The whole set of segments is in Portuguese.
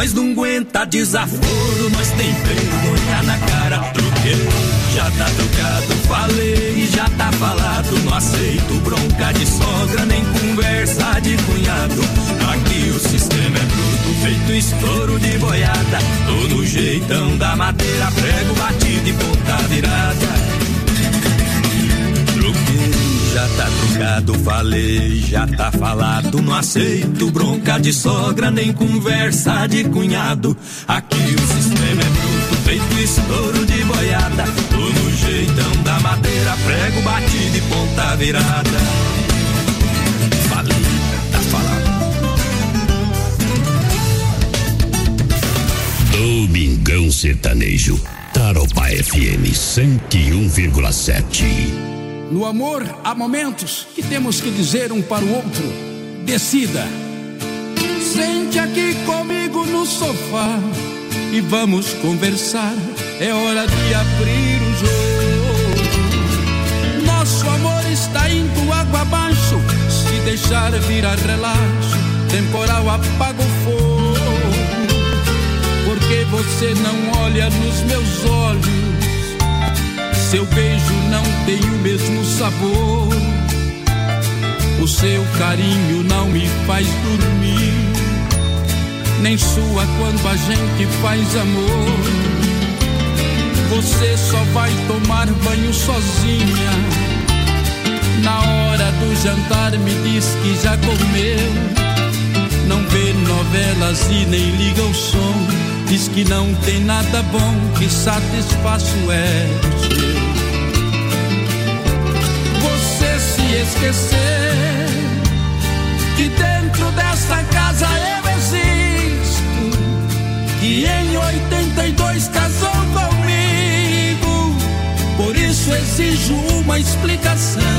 nós não aguenta desaforo, nós tem vergonha na cara. Truquei, já tá trocado, falei, já tá falado. Não aceito bronca de sogra, nem conversa de cunhado. Aqui o sistema é bruto, feito estouro de boiada. Todo jeitão da madeira, prego batido e ponta virada. Já tá trocado, falei, já tá falado. Não aceito bronca de sogra, nem conversa de cunhado. Aqui o sistema é bruto, feito estouro de boiada. Tô no jeitão da madeira, prego batido e ponta virada. Falei, tá falado. Domingão Sertanejo, Tarobá FM 101,7. No amor, há momentos que temos que dizer um para o outro: decida. Sente aqui comigo no sofá e vamos conversar. É hora de abrir o jogo. Nosso amor está indo água abaixo. Se deixar virar relaxo, temporal apaga o fogo. Porque você não olha nos meus olhos, seu beijo não tem o mesmo sabor. O seu carinho não me faz dormir, nem sua quando a gente faz amor. Você só vai tomar banho sozinha. Na hora do jantar me diz que já comeu. Não vê novelas e nem liga o som. Diz que não tem nada bom que satisfaça o ego. Você se esquecer que dentro dessa casa eu existo, que em 82 casou comigo. Por isso exijo uma explicação.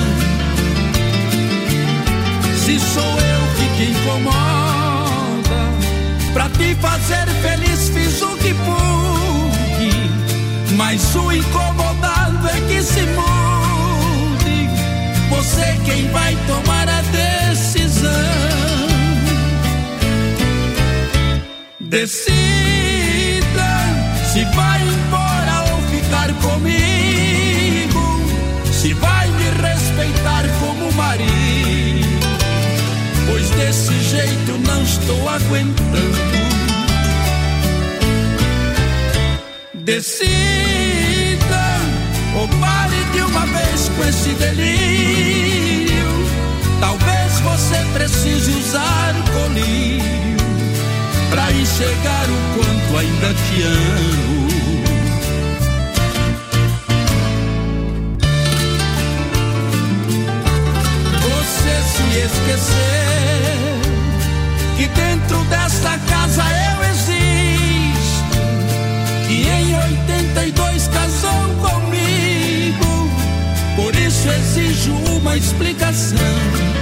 Se sou eu que te incomoda, pra te fazer feliz fiz o que pude, mas o incomodado é que se mude. Você quem vai tomar a decisão. Decida se vai embora ou ficar comigo, se vai me respeitar como marido, pois desse jeito não estou aguentando. Decida ou pare de uma vez com esse delírio. Talvez você precise usar colírio pra enxergar o quanto ainda te amo. Você se esquecer que dentro desta casa eu existo, que em 82 casou comigo. Por isso exijo uma explicação.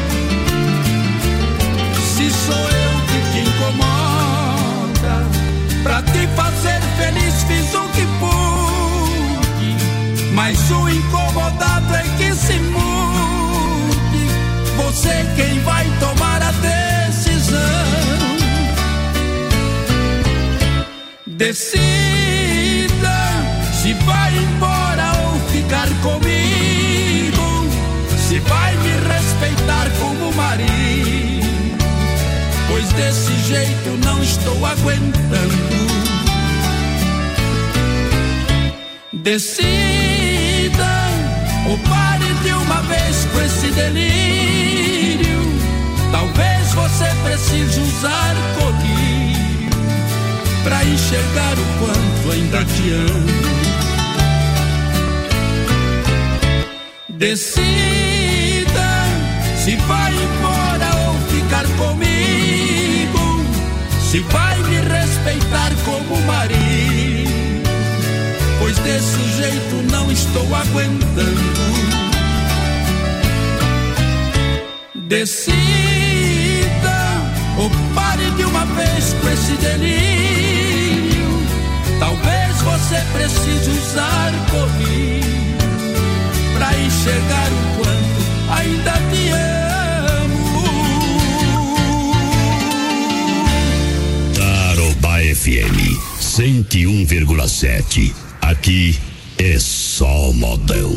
Se sou eu que te incomoda, pra te fazer feliz fiz o que pude, mas o incomodado é que se mude. Você quem vai tomar a decisão. Decida se vai embora ou ficar comigo, se vai me respeitar como marido, pois desse jeito não estou aguentando. Decida ou pare de uma vez com esse delírio. Talvez você precise usar colírio pra enxergar o quanto ainda te amo. Decida se vai embora ou ficar comigo, se vai me respeitar como marido, pois desse jeito não estou aguentando. Decida ou pare de uma vez com esse delírio. Talvez você precise usar colírio pra enxergar o quanto ainda te amo. Tarobá FM 101,7. Aqui é só modão.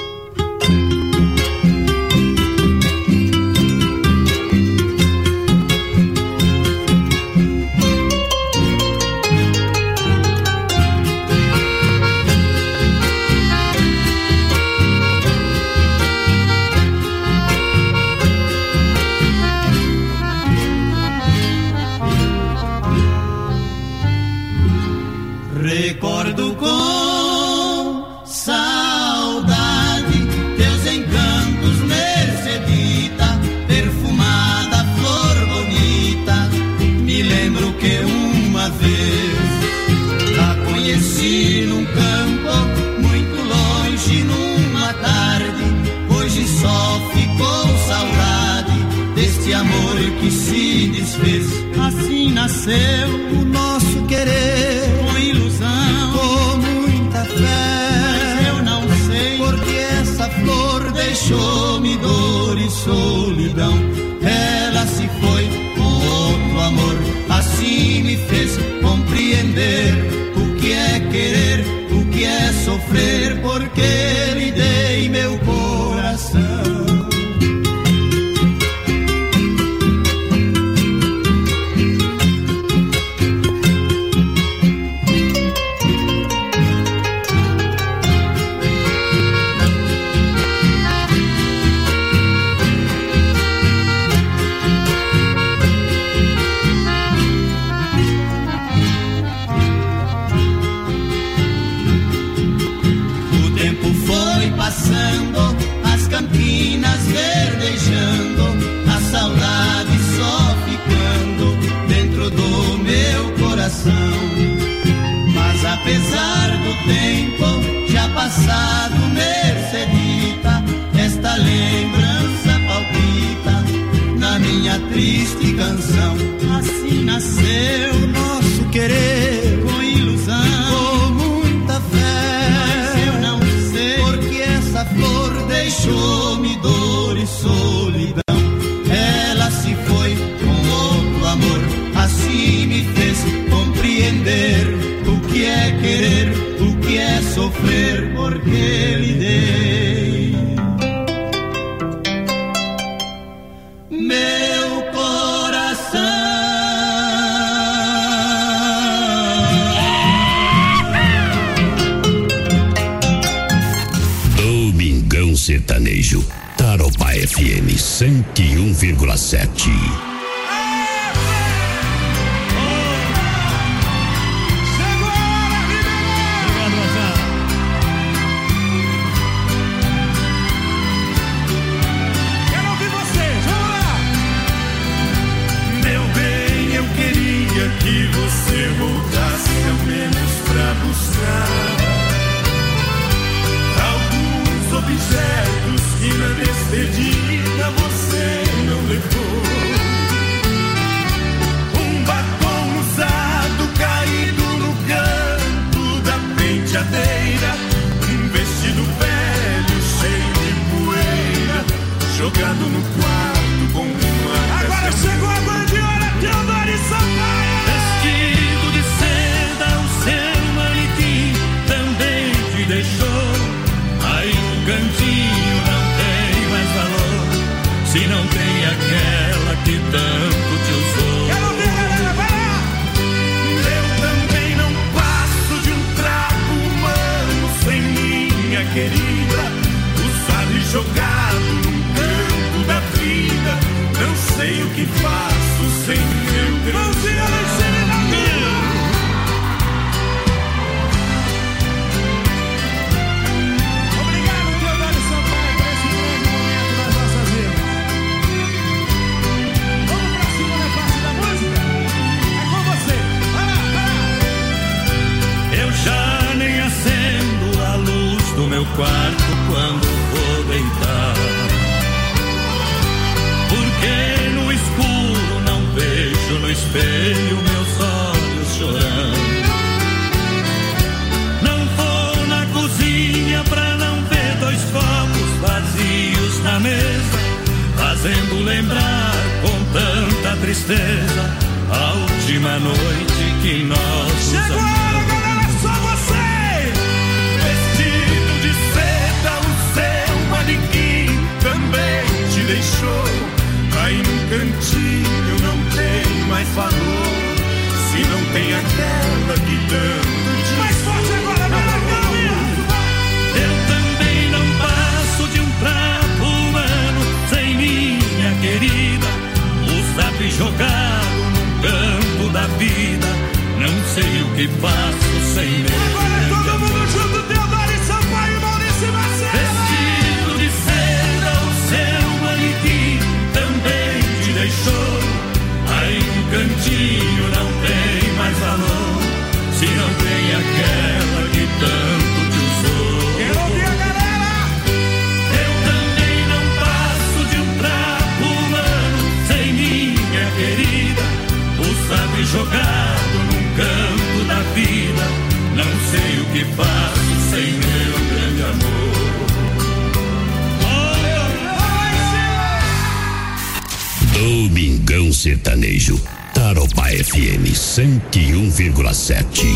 Recordo com saudade teus encantos, Mercedita, perfumada flor bonita. Me lembro que uma vez a conheci num campo muito longe, numa tarde. Hoje só ficou saudade deste amor que se desfez. Assim nasceu o nosso querer, com ilusão, com muita fé. Mas eu não sei porque essa flor deixou-me dor e solidão. Ela se foi com outro amor, assim me fez compreender o que é querer, o que é sofrer, porque lhe dei meu coração. As campinas verdejando, a saudade só ficando dentro do meu coração. Mas apesar do tempo já passado, Mercedita, esta lembrança palpita na minha triste canção. Assim nasceu o nosso querer, com ilusão, com muita fé. Mas eu não sei porque essa flor deixou-me dor e solidão. Ela se foi com outro amor, assim me fez compreender o que é querer, o que é sofrer, porque lhe dei meu coração. Sertanejo, Taropá FM 101,7. Quero ouvir vocês, vamos lá! Meu bem, eu queria que você voltasse ao menos pra buscar objetos que na despedida você não levou. Um batom usado caído no canto da penteadeira, um vestido velho cheio de poeira jogado no quarto com uma. Agora chegou a guardiola, Teodoro e Sampaio. Vestido de seda, o seu manequim também te deixou. Aí no cantinho não tem mais valor, se não tem aquela que tanto te usou. Quero ouvir, galera, vai lá! Eu também não passo de um trapo humano sem minha querida, usado e jogado num canto da vida. Não sei o que faço sem meu Deus. Mãozinha lá em cima da minha. Já nem acendo a luz do meu quarto quando vou deitar, porque no escuro não vejo no espelho meus olhos chorando. Não vou na cozinha pra não ver dois copos vazios na mesa, fazendo lembrar com tanta tristeza a última noite que nós chegou a hora, galera, só você. Vestido de seda, o seu manequim também te deixou. Aí num cantinho não tem mais valor, se não tem aquela que tanto te mais forte agora, eu também não passo de um trapo humano sem minha querida. O zap jogado num canto da vida, não sei o que faço sem meu. Agora todo mundo junto, Teodoro Sampaio e Maurício Marcelo. Vestido de seda, o seu manequim também te deixou. Aí um cantinho não tem mais valor, se não tem aquela que tanto te usou. Quero ouvir a galera! Eu também não passo de um trapo humano sem minha querida. O sabe jogado num canto da vida, não sei o que faço sem meu grande amor. Domingão Sertanejo, Tarouba FM 101,7.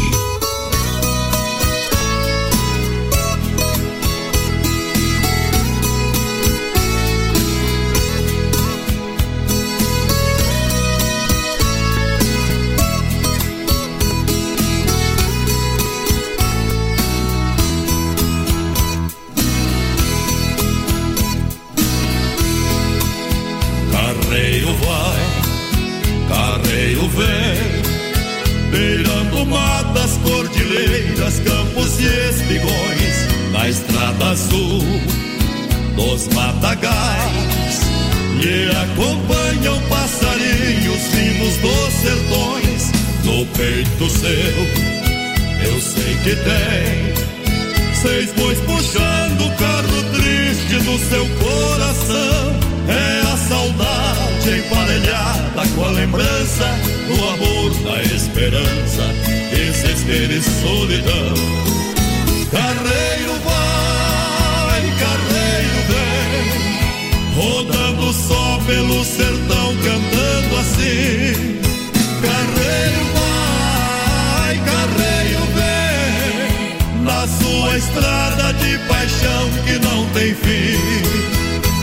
Carreiro vai, carreiro vem, beirando matas, cordilheiras, campos e espigões, na estrada azul dos matagais. E acompanham passarinhos vindos dos sertões. No peito seu, eu sei que tem 6 bois puxando o carro triste no seu coração. É a saudade emparelhada com a lembrança do amor, da esperança, desespero e solidão. Carreiro vai, carreiro vem, rodando só pelo sertão, cantando assim. Carreiro vai, carreiro vem, na sua estrada de paixão que não tem fim.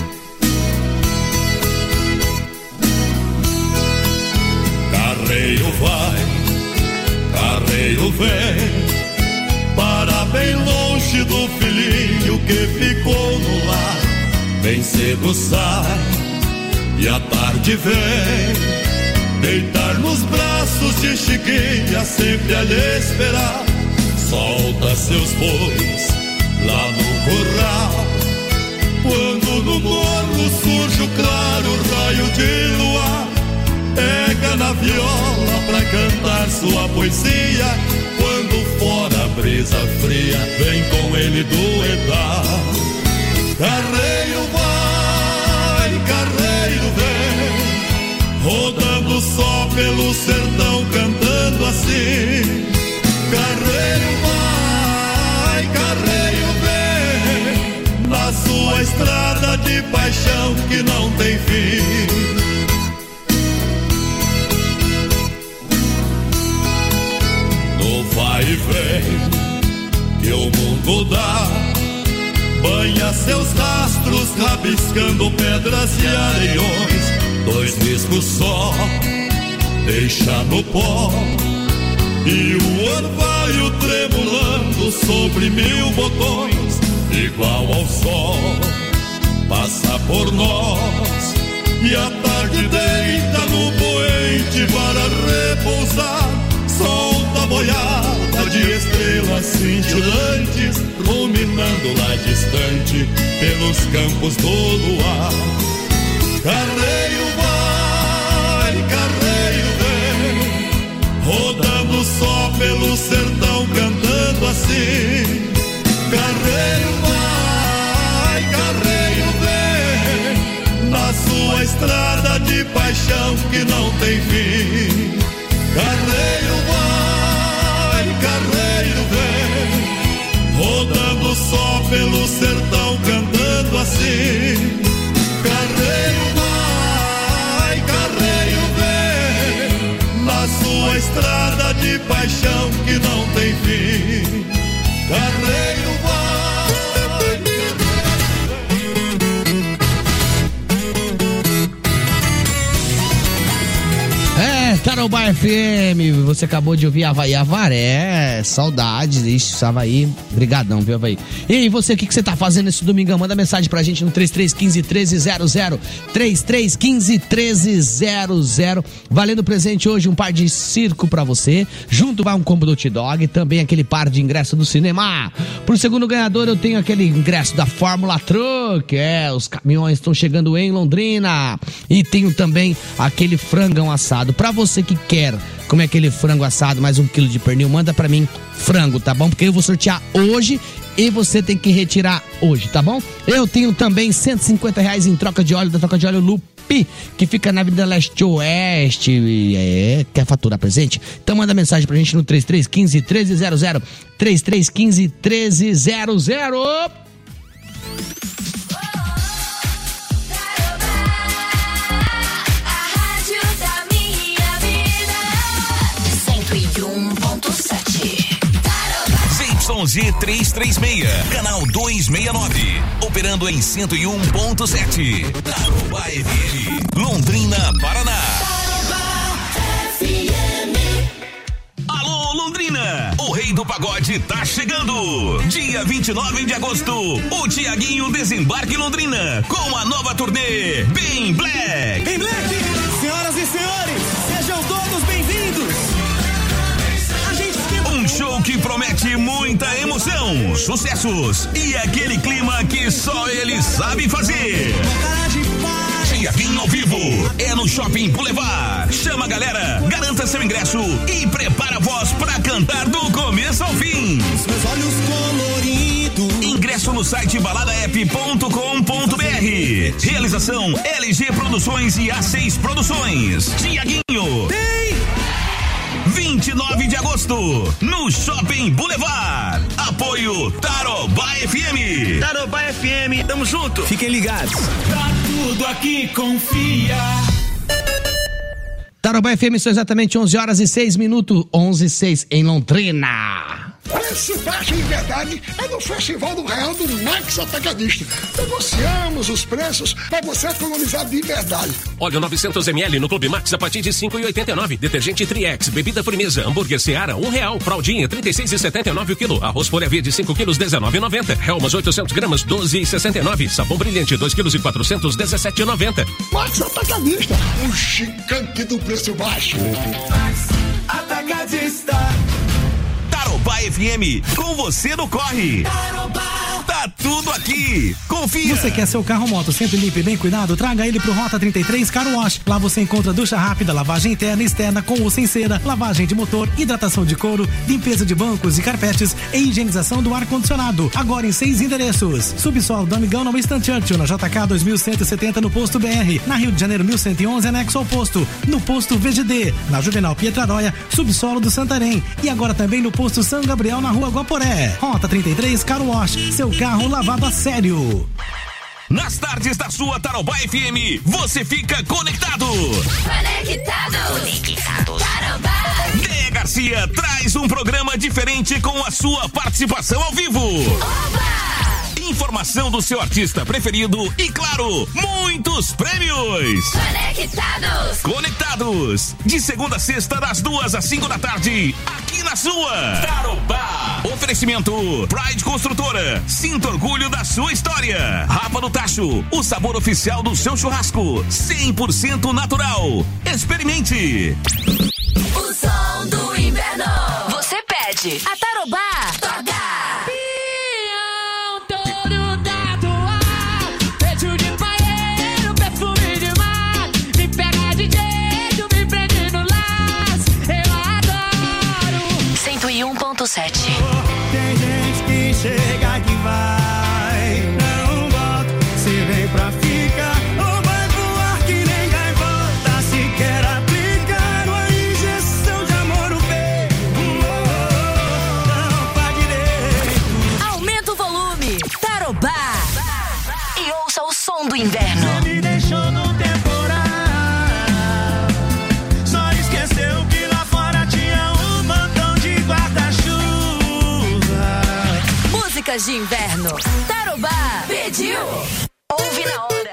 Carreiro vai, carreiro vem, para bem longe do filhinho que ficou no lar. Bem cedo sai e à tarde vem, deitar nos braços de Chiquinha, sempre a lhe esperar. Solta seus bois lá no curral, quando no morro surge o claro raio de luar. Pega na viola pra cantar sua poesia, quando fora a brisa fria vem com ele duetar. Carreiro vai, carreiro vem, rodando só pelo sertão, cantando assim. Carreiro vai, carreiro vem, na sua estrada de paixão que não tem fim. Vai e vem, que o mundo dá, banha seus rastros, rabiscando pedras e areiões. 2 riscos só, deixa no pó, e o orvalho tremulando sobre 1000 botões. Igual ao sol, passa por nós, e a tarde deita no poente para repousar. Solta a boiada de estrelas cintilantes, ruminando lá distante pelos campos do luar. Carreiro vai, carreiro vem, rodando só pelo sertão, cantando assim. Carreiro vai, carreiro vem, na sua estrada de paixão que não tem fim. Carreiro vai, carreiro vem, rodando só pelo sertão, cantando assim. Carreiro vai, numa estrada de paixão que não tem fim. Carreiro vai. Tarobá FM, você acabou de ouvir Havaí Avaré, saudades, isso, Havaí, brigadão, viu, Havaí? E aí, você, o que você tá fazendo esse domingão? Manda mensagem pra gente no 3315-1300, 3315-1300, valendo presente hoje um par de circo pra você, junto vai um combo do hot dog, também aquele par de ingresso do cinema. Pro segundo ganhador eu tenho aquele ingresso da Fórmula Truck, os caminhões estão chegando em Londrina, e tenho também aquele frangão assado. Pra você que quer comer aquele frango assado, mais 1 quilo de pernil, manda pra mim frango, tá bom? Porque eu vou sortear hoje e você tem que retirar hoje, tá bom? Eu tenho também R$150 em troca de óleo, da troca de óleo Lupi, que fica na Avenida Leste-Oeste. Quer faturar presente? Então manda mensagem pra gente no 3315-1300, 3315-1300. ZYG336, canal 269, operando em 101.7, Tarobá FM, Londrina, Paraná. Alô, Londrina, o rei do pagode tá chegando. Dia 29 de agosto, o Tiaguinho desembarca em Londrina com a nova turnê Bem Black. Bem Black, senhoras e senhores, sejam todos bem-vindos. Um show que promete muita emoção, sucessos e aquele clima que só ele sabe fazer. Tiaguinho ao vivo é no Shopping Boulevard. Chama a galera, garanta seu ingresso e prepara a voz pra cantar do começo ao fim. Meus olhos coloridos. Ingresso no site baladaep.com.br. Realização LG Produções e A6 Produções. Tiaguinho. 29 de agosto, no Shopping Boulevard. Apoio Tarobá FM. Tarobá FM, tamo junto. Fiquem ligados. Tá tudo aqui, confia. Tarobá FM, são exatamente 11h06, 11h06 em Londrina. Preço baixo de verdade é no Festival do Real do Max Atacadista. Negociamos os preços para você economizar de verdade. Óleo 900ml no Clube Max a partir de R$5,89. Detergente Triex, bebida Frimeza, hambúrguer Seara, R$1. Fraldinha, R$36,79 o quilo. Arroz folha verde, 5 quilos, R$19,90. Helmas, 800 gramas, R$12,69. Sabão brilhante, 2 quilos e 400, R$17,90. Max Atacadista, o gigante do preço baixo. Max Atacadista. Tarobá FM, com você no corre. Tarobá. Tá tudo aqui. Confia. Você quer seu carro ou moto sempre limpo e bem cuidado? Traga ele pro Rota 33 Car Wash. Lá você encontra ducha rápida, lavagem interna e externa com ou sem cera, lavagem de motor, hidratação de couro, limpeza de bancos e carpetes e higienização do ar-condicionado. Agora em 6 endereços. Subsolo do Amigão na Winston Churchill, na JK 2170 no Posto BR. Na Rio de Janeiro 1111, anexo ao posto. No Posto VGD. Na Juvenal Pietraróia, subsolo do Santarém. E agora também no Posto São Gabriel, na Rua Guaporé. Rota 33 Car Wash. Seu carro lavado a sério. Nas tardes da sua Tarobá FM, você fica conectado. Conectados. Tarobá. Dê Garcia traz um programa diferente com a sua participação ao vivo. Oba! Informação do seu artista preferido e, claro, muitos prêmios. Conectados. De segunda a sexta, das 2 às 5 da tarde, aqui na sua Tarobá. Oferecimento Pride Construtora. Sinta orgulho da sua história. Rafa do Tacho, o sabor oficial do seu churrasco. 100% natural. Experimente. O som do inverno. Você pede. A Tarobá toca. Beijo de banheiro, perfume de mar. Me pega de jeito, me prende no laço. Eu adoro. 101.7. Tem gente que chega que vai, não volta. Se vem pra ficar, ou vai voar que nem gaivota. Se quer aplicar uma injeção de amor no peito. Férias de inverno. Tarobá pediu. Ouve na hora.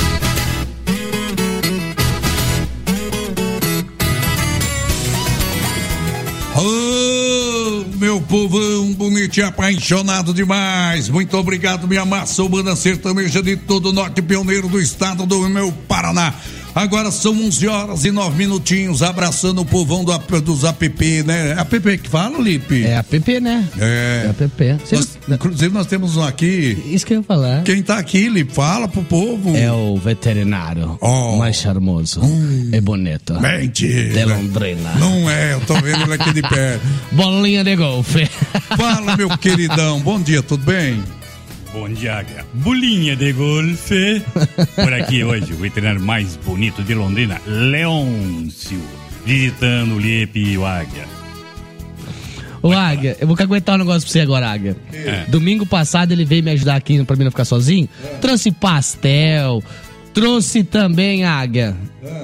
Oh, meu povão bonito e apaixonado demais. Muito obrigado, minha massa humana sertaneja de todo o norte, pioneiro do estado do meu Paraná. Agora são 11h09, abraçando o povão dos app, né? App que fala, Lipe? É app, né? É app. Inclusive nós temos um aqui. Isso que eu ia falar. Quem tá aqui, Lipe? Fala pro povo. É o veterinário mais charmoso. É bonito. Mentira. De Londrina. Não é, eu tô vendo ele aqui de perto. Bolinha de golfe. Fala, meu queridão. Bom dia, tudo bem? Bom dia, bolinha de golfe. Por aqui hoje, o veterinário mais bonito de Londrina, Leôncio, visitando o Lipe e o Águia. Ô Águia, eu vou aguentar um negócio pra você agora, Águia. Domingo passado ele veio me ajudar aqui pra mim não ficar sozinho. Trouxe pastel, trouxe também, Águia.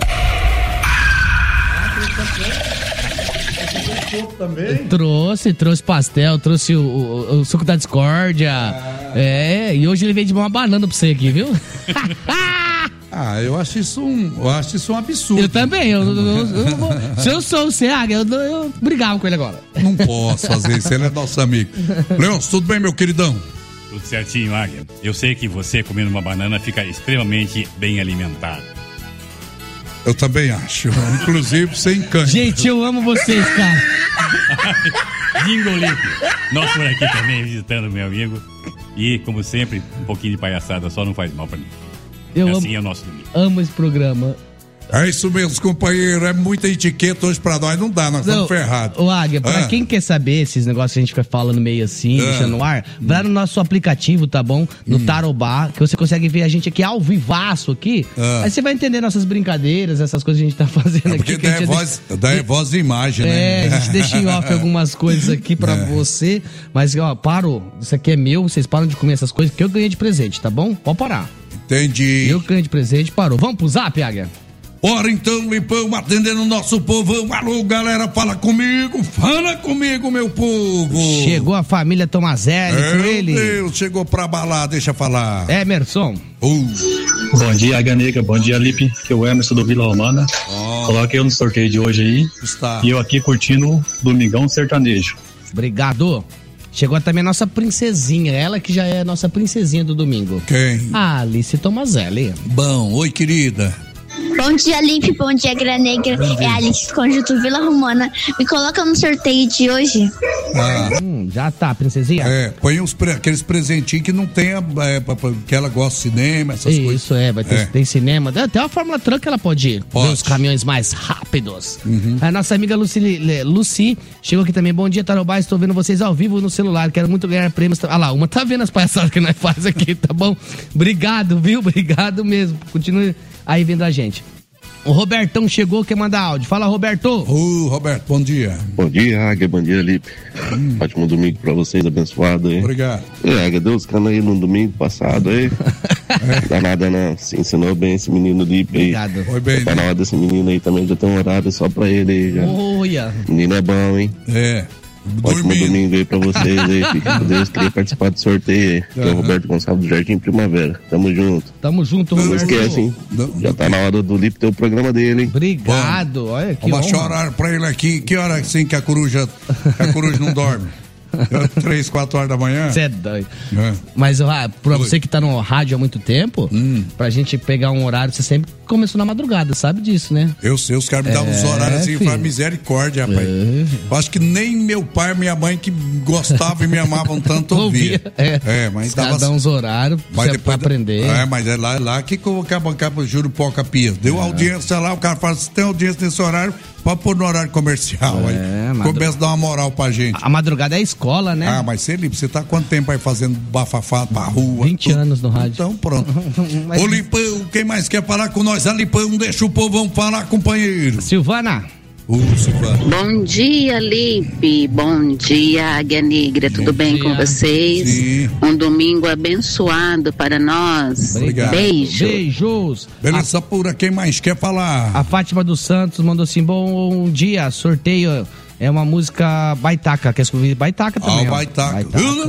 Também? Trouxe pastel, trouxe o suco da discórdia. E hoje ele veio de uma banana pra você aqui, viu? Eu acho isso um absurdo. Eu também, se eu sou você, Águia, eu brigava com ele agora. Não posso fazer isso, ele é nosso amigo. Leôncio, tudo bem, meu queridão? Tudo certinho, Águia. Eu sei que você comendo uma banana fica extremamente bem alimentado. Eu também acho, inclusive sem câncer. Gente, eu amo vocês, cara. Jingo Lipe, nós por aqui também visitando meu amigo. E, como sempre, um pouquinho de palhaçada só não faz mal pra mim. Assim é o nosso domingo. Amo esse programa. É isso mesmo, companheiro. É muita etiqueta hoje pra nós. Não dá, nós estamos ferrados. Ô, Águia, pra quem quer saber esses negócios que a gente fica falando meio assim, deixando no ar, vai no nosso aplicativo, tá bom? No Tarobá, que você consegue ver a gente aqui ao vivaço aqui. Aí você vai entender nossas brincadeiras, essas coisas que a gente tá fazendo aqui. Porque dá voz e imagem, né? A gente deixa em off algumas coisas aqui pra você. Mas, ó, parou. Isso aqui é meu, vocês param de comer essas coisas que eu ganhei de presente, tá bom? Pode parar. Entendi. Eu ganhei de presente, parou. Vamos pro Zap, Águia? Ora então, Lipão, atendendo o nosso povão. Alô, galera, fala comigo, meu povo. Chegou a família Tomazelli com ele. Meu Deus, chegou pra balar, deixa falar. Emerson. Bom dia, Águia Negra, bom dia, Lipe, que é o Emerson do Vila Romana. Coloque eu no sorteio de hoje aí. Está. E eu aqui curtindo o Domingão Sertanejo. Obrigado. Chegou também a nossa princesinha, ela que já é a nossa princesinha do domingo. Quem? A Alice Tomazelli. Bom, oi, querida. Bom dia, Lipe, bom dia, Águia Negra. É a Alice Conjunto Vila Romana. Me coloca no sorteio de hoje. Já tá, princesinha. Põe aqueles presentinhos que não tem, que ela gosta de cinema, essas coisas. Isso, vai ter tem cinema. Até a Fórmula Truck ela pode ir. Ver os caminhões mais rápidos. A nossa amiga Lucy chegou aqui também. Bom dia, Tarobá, estou vendo vocês ao vivo no celular. Quero muito ganhar prêmios. Lá, uma tá vendo as palhaçadas que nós faz aqui, tá bom? Obrigado, viu? Obrigado mesmo. Continue aí vendo a gente. O Robertão chegou, quer mandar áudio. Fala, Roberto. Roberto, bom dia. Bom dia, Águia, bom dia, Lipe. Ótimo domingo pra vocês, abençoado aí. Obrigado. Águia, Deus cana aí no domingo passado aí. Danada não, se ensinou bem esse menino Lipe aí. Obrigado. Foi bem. Tá na hora desse menino aí também, já tem um horário só pra ele aí já. Olha. Menino é bom, hein? Ótimo domingo aí pra vocês aí. Fica com Deus, queria participar do sorteio aí. Que é o Roberto Gonçalves do Jardim Primavera. Tamo junto. Tamo junto, Não Roberto. esquece, hein? Já tá na hora do Lipe ter o programa dele, hein? Obrigado. Olha que vamos achar horário pra ele aqui. Que hora assim que a coruja não dorme? 3, 4 horas da manhã? Você é doido. Mas pra você que tá no rádio há muito tempo, pra gente pegar um horário, você sempre começou na madrugada, sabe disso, né? Eu sei, os caras me davam uns horários assim, pra misericórdia, rapaz. Eu acho que nem meu pai e minha mãe que gostavam e me amavam tanto ouvia. Mas dava dar uns horários pra você aprender. Mas é lá que acaba juro poca pia. Deu audiência lá, o cara fala, se tem audiência nesse horário, pode pôr no horário comercial. Aí começa a dar uma moral pra gente. A madrugada é a escola, né? Mas você tá quanto tempo aí fazendo bafafá pra rua? 20 anos no rádio. Então pronto. Ô Lipão, quem mais quer falar com nós? A Lipão, deixa o povão falar, companheiro. Silvana. Silvana. Bom dia, Lipe. Bom dia, Águia Negra. Tudo bem com vocês? Sim. Um domingo abençoado para nós. Obrigado. Beijos. Beleza pura, quem mais quer falar? A Fátima dos Santos mandou assim, bom dia, sorteio É uma música baitaca, quer escrever baitaca também. Baitaca.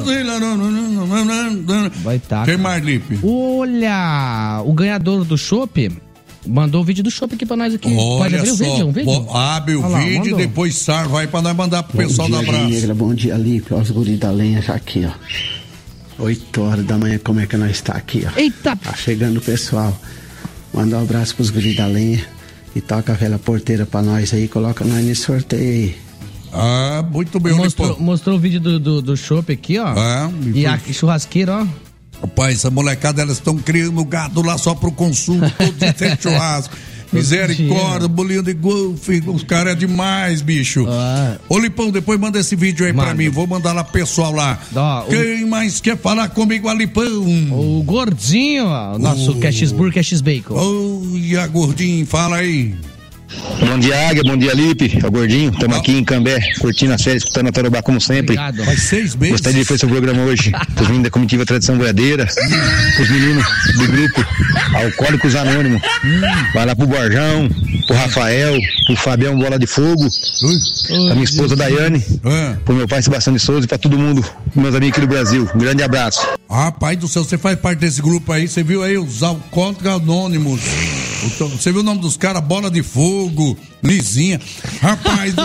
Baitaca. Quem mais, Lipe? Olha, o ganhador do chopp mandou o vídeo do chopp aqui pra nós aqui. Pode abrir o vídeo? Um vídeo? Abre o vídeo e depois Sar vai pra nós mandar pro pessoal da Abraço. Negra, bom dia, Lipe. Olha os guris da lenha já aqui, ó. 8 horas da manhã, como é que nós está aqui, ó. Eita! Tá chegando o pessoal. Manda um abraço pros guris da lenha e toca a velha porteira pra nós aí, coloca nós nesse sorteio aí. Ah, muito bem. Mostrou o vídeo do chopp aqui, ó. E a churrasqueira, ó. Rapaz, essa molecada, elas estão criando gado lá só pro consumo, todo dia tem churrasco. Misericórdia, bolinho de golfe, os caras é demais, bicho. Ô Lipão, depois manda esse vídeo aí pra mim, vou mandar lá pessoal lá. Quem mais quer falar comigo, a Lipão? O Gordinho, ó, o nosso Cashburger, Cash Bacon. Olha, Gordinho, fala aí. Bom dia, Águia, bom dia, Lipe, é o Gordinho, estamos aqui em Cambé, curtindo as férias, escutando a Tarobá como sempre. Obrigado. Faz 6 meses. Gostaria de fazer seu programa hoje, os meninos da comitiva Tradição Boiadeira, os meninos do grupo Alcoólicos Anônimos, vai lá pro Borjão, pro Rafael, pro Fabião Bola de Fogo, pra minha esposa Daiane, pro meu pai Sebastião de Souza e pra todo mundo, meus amigos aqui do Brasil, um grande abraço. Pai do céu, você faz parte desse grupo aí, você viu aí os Alcoólicos Anônimos, você viu o nome dos caras, Bola de Fogo, Lizinha, rapaz